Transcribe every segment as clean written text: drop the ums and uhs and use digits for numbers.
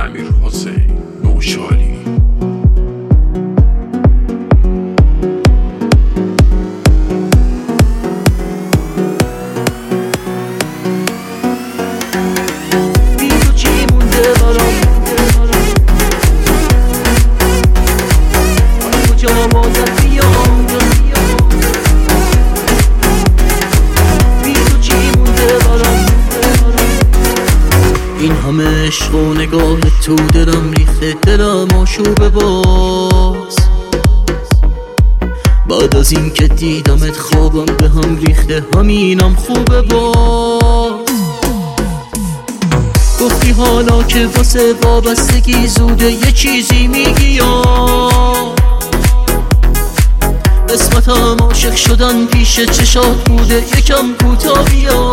امیرحسین نوشالی. این همه عشق و نگاه تو دلم ریخته، دلم آشوب باز. بعد از این که دیدمت خوابم به هم ریخته، همینم خوبه باز. گفتی حالا که واسه وابستگی زوده یه چیزی میگی یا قسمتم عاشق شدن پیش چشات بوده، یکم کوتاه بیا.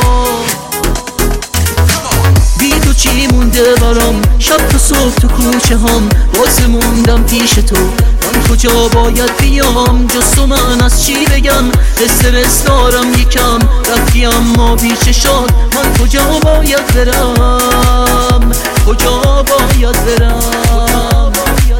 بی تو چی مونده برام، شب تا صبح تو کوچه هم باز موندم پیش تو. من کجا باید بیام جز تو، من از چی بگم؟ استرس دارم یکم، رفتی اما بی چشات. من کجا باید برم، کجا باید برم؟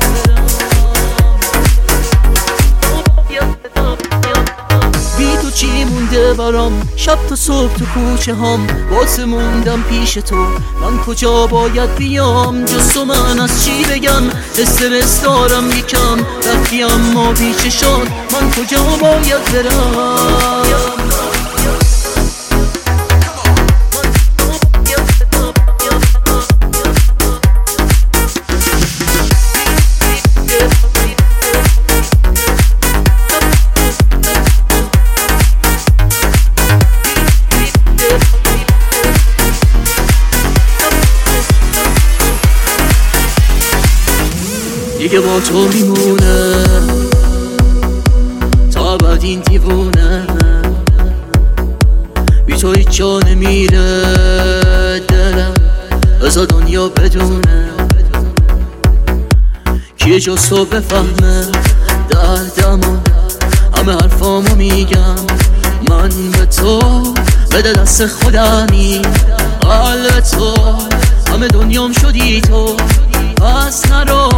بی تو چی مونده برام، شب تا صبح تو کوچه هم باز موندم پیش تو. من کجا باید بیام جز تو، من از چی بگم؟ استرس دارم یکم، رفتی اما بی چشات. من کجا باید برم؟ دیگه با تو میمونه تا بعد این دیوونه، بی تو هیچ جا نمیره دلم، بذار دنیا بدونه کیه جز تو بفهمه دردمو. همه حرفامو میگم من به تو، بده دست خودمی قلب تو. همه دنیام شدی تو، پس نرو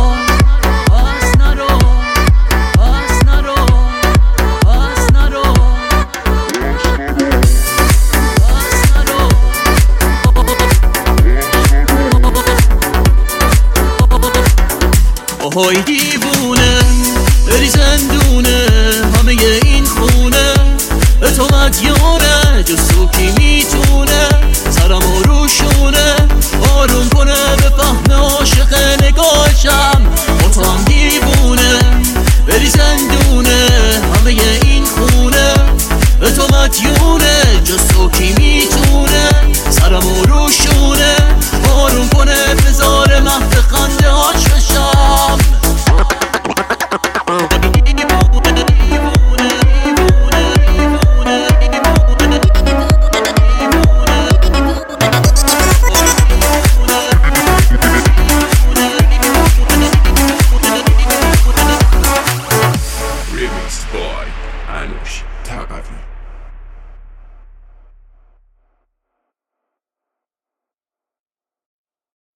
های دیوونه، بری زندونه همه این خونه، به تو مدیونه جز تو کی میتونه.